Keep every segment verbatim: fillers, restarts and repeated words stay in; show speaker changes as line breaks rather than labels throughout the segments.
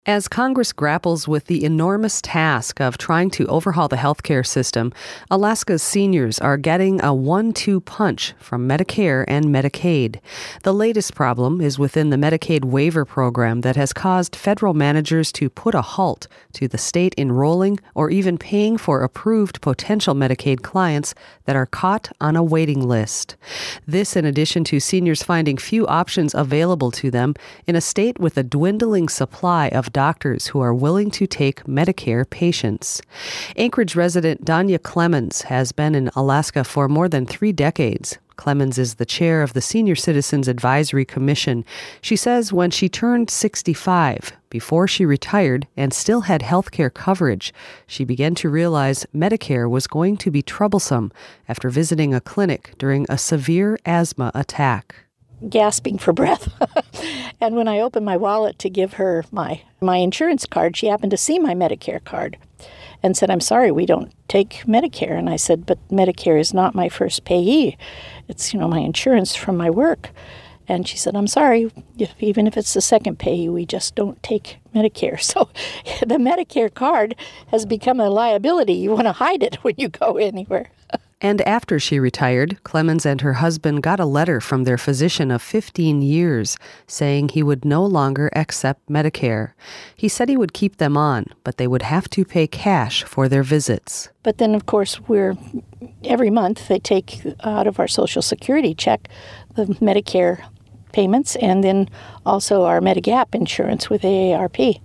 As Congress grapples with the enormous task of trying to overhaul the healthcare system, Alaska's seniors are getting a one two punch from Medicare and Medicaid. The latest problem is within the Medicaid waiver program that has caused federal managers to put a halt to the state enrolling or even paying for approved potential Medicaid clients that are caught on a waiting list. This in addition to seniors finding few options available to them in a state with a dwindling supply of doctors who are willing to take Medicare patients. Anchorage resident Danya Clemens has been in Alaska for more than three decades. Clemens is the chair of the Senior Citizens Advisory Commission. She says when she turned sixty-five, before she retired and still had health care coverage, she began to realize Medicare was going to be troublesome after visiting a clinic during a severe asthma attack.
Gasping for breath. And when I opened my wallet to give her my, my insurance card, she happened to see my Medicare card and said, "I'm sorry, we don't take Medicare." And I said, "But Medicare is not my first payee. It's, you know, my insurance from my work." And she said, "I'm sorry, if, even if it's the second payee, we just don't take Medicare." So the Medicare card has become a liability. You want to hide it when you go anywhere.
And after she retired, Clemens and her husband got a letter from their physician of fifteen years saying he would no longer accept Medicare. He said he would keep them on, but they would have to pay cash for their visits.
But then, of course, we're every month they take out of our Social Security check the Medicare payments and then also our Medigap insurance with A A R P.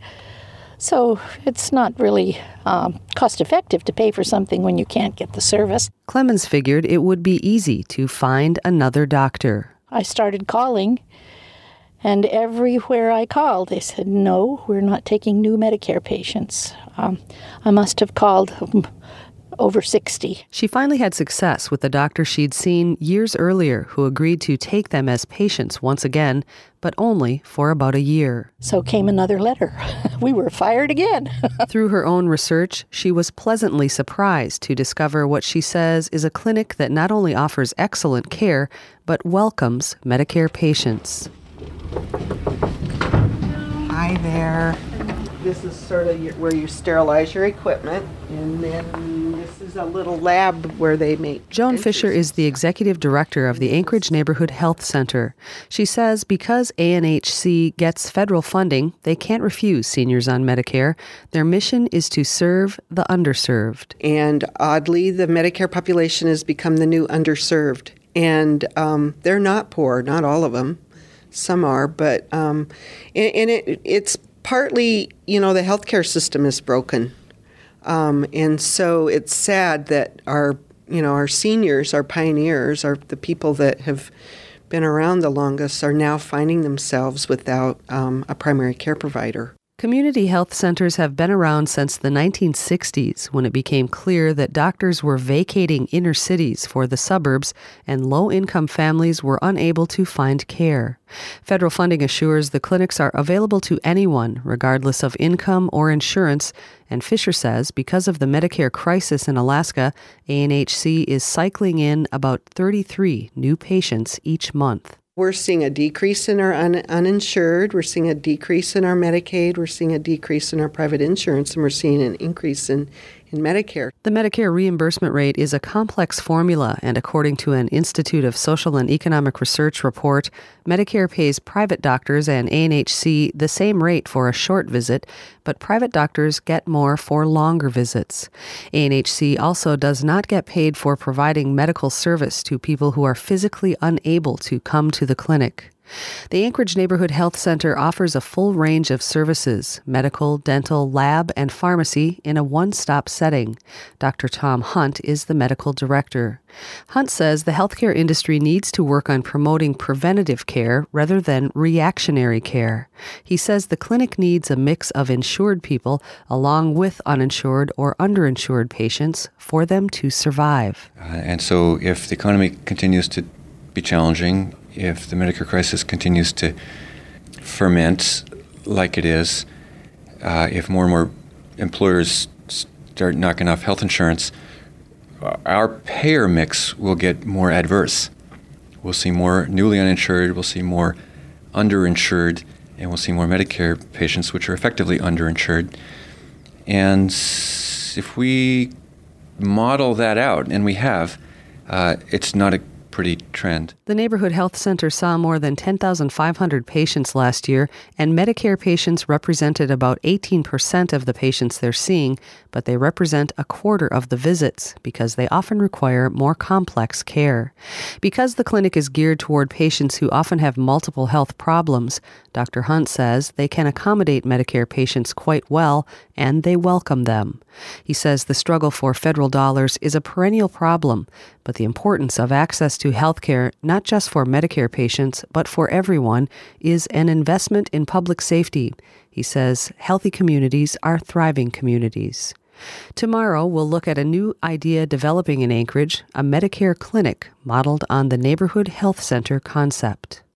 So it's not really um, cost-effective to pay for something when you can't get the service.
Clemens figured it would be easy to find another doctor.
I started calling, and everywhere I called, they said, "No, we're not taking new Medicare patients." Um, I must have called over sixty.
She finally had success with the doctor she'd seen years earlier who agreed to take them as patients once again, but only for about a year.
So came another letter. We were fired again.
Through her own research, she was pleasantly surprised to discover what she says is a clinic that not only offers excellent care, but welcomes Medicare patients.
Hi there. This is sort of your, where you sterilize your equipment, and then this is a little lab where they make...
Joan Fisher is the executive director of the Anchorage Neighborhood Health Center. She says because A N H C gets federal funding, they can't refuse seniors on Medicare. Their mission is to serve the underserved.
And oddly, the Medicare population has become the new underserved. And um, they're not poor, not all of them. Some are, but um, and, and it, it's partly, you know, the healthcare system is broken. Um, and so it's sad that our, you know, our seniors, our pioneers, our the people that have been around the longest are now finding themselves without um, a primary care provider.
Community health centers have been around since the nineteen sixties, when it became clear that doctors were vacating inner cities for the suburbs and low-income families were unable to find care. Federal funding assures the clinics are available to anyone, regardless of income or insurance, and Fisher says because of the Medicare crisis in Alaska, A N H C is cycling in about thirty-three new patients each month.
We're seeing a decrease in our un- uninsured, we're seeing a decrease in our Medicaid, we're seeing a decrease in our private insurance, and we're seeing an increase in, in Medicare.
The Medicare reimbursement rate is a complex formula, and according to an Institute of Social and Economic Research report, Medicare pays private doctors and A N H C the same rate for a short visit, but private doctors get more for longer visits. A N H C also does not get paid for providing medical service to people who are physically unable to come to the clinic. The Anchorage Neighborhood Health Center offers a full range of services, medical, dental, lab, and pharmacy in a one-stop setting. Doctor Tom Hunt is the medical director. Hunt says the healthcare industry needs to work on promoting preventative care rather than reactionary care. He says the clinic needs a mix of insured people along with uninsured or underinsured patients for them to survive.
Uh, and so if the economy continues to be challenging, if the Medicare crisis continues to ferment like it is, uh, if more and more employers start knocking off health insurance, our payer mix will get more adverse. We'll see more newly uninsured, we'll see more underinsured, and we'll see more Medicare patients, which are effectively underinsured. And if we model that out, and we have, uh, it's not a pretty trend.
The Neighborhood Health Center saw more than ten thousand five hundred patients last year, and Medicare patients represented about eighteen percent of the patients they're seeing, but they represent a quarter of the visits because they often require more complex care. Because the clinic is geared toward patients who often have multiple health problems, Doctor Hunt says they can accommodate Medicare patients quite well, and they welcome them. He says the struggle for federal dollars is a perennial problem, but the importance of access to health care, not just for Medicare patients, but for everyone, is an investment in public safety. He says healthy communities are thriving communities. Tomorrow, we'll look at a new idea developing in Anchorage, a Medicare clinic modeled on the Neighborhood Health Center concept.